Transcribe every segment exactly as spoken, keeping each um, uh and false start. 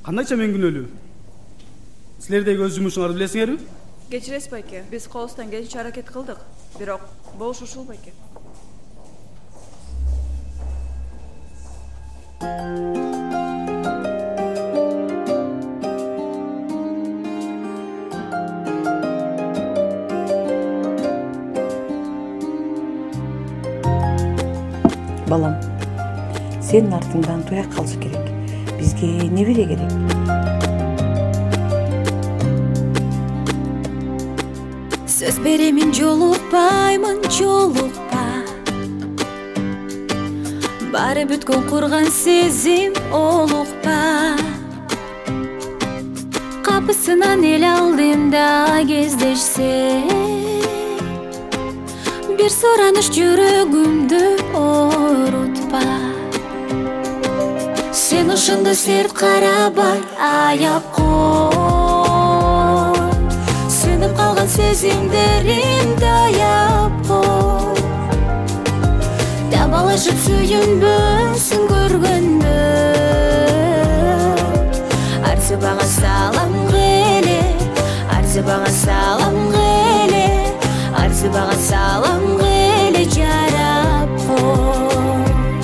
Кандайча мен күнөөлүү? Силердеги өз жумушуңарды билесиңерби? Кечиресиз байке, биз колубуздан келишинче аракет кылдык, бирок болуш ушул байке. Балам, сенин артыңдан туя калыш керек. Бизге небере керек? Сөз беремин, жолукпаймын, жолукпа. Бары бүткөн курган сезим олукпа. Капысынан эл алдында кездешсе, бир сураныш жүрөгүмдү орутпа. Сен ошондо серт карабай аяп кой. Сөнүп калган сезимдеримди аяп кой. Табалашып сүйүнбөсүн көргөндө, арзыбага салам келе, арзыбага салам келе, арзыбага салам келе жарап кой.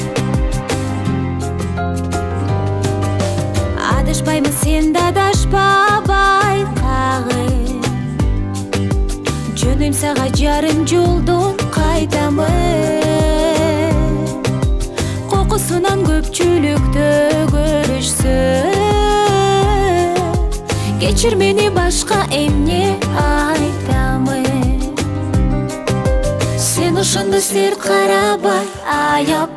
Адашпаймын, сен да адашпа байкагы. Жөнөйм сага жарым жолдон кайтамын. Кокусунан көпчүлүктө көрүшсө, кечир мени, башка эмне айтамын. Сен ошондо серт карабай аяп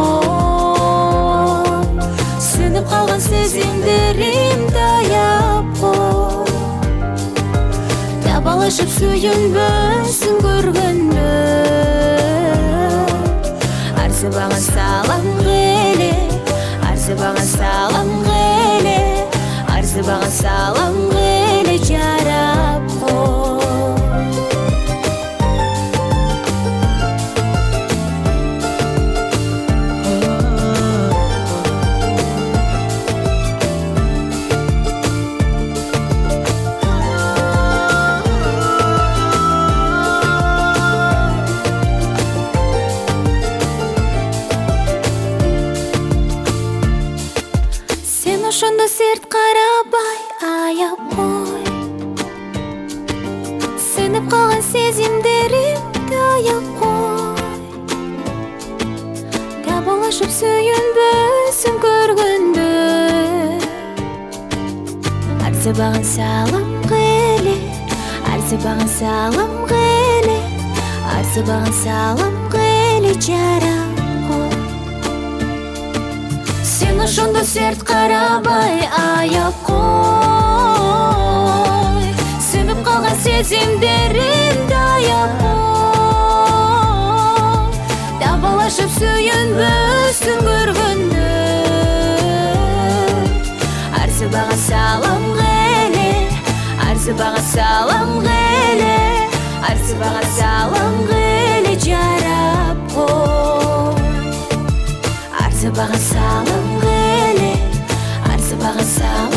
кой. Сөнүп калган сезимдеримди аяп кой. Табалашып сүйүнбөсүн көргөндө, арзыбага салам келе, арзыбага салам келе, арзыбага салам келе жарап кой. Ошондо серт карабай аяп кой. Сөнүп калган сезимдеримди аяп кой. Табалашып сүйүнбөсүн көргөндө, арзыбаган салам келе, арзыбаган салам келе, арзыбаган салам келе жарап кой. Сен ошондо серт карабай аяп кой. Сөнүп калган сезимдеримди аяп кой. Табалашып сүйүнбөсүн көргөндө, арзыбага салам келе, арзыбага салам келе, арзыбага салам келе жарап кой. Арзыбага салам келе, арзыбага салам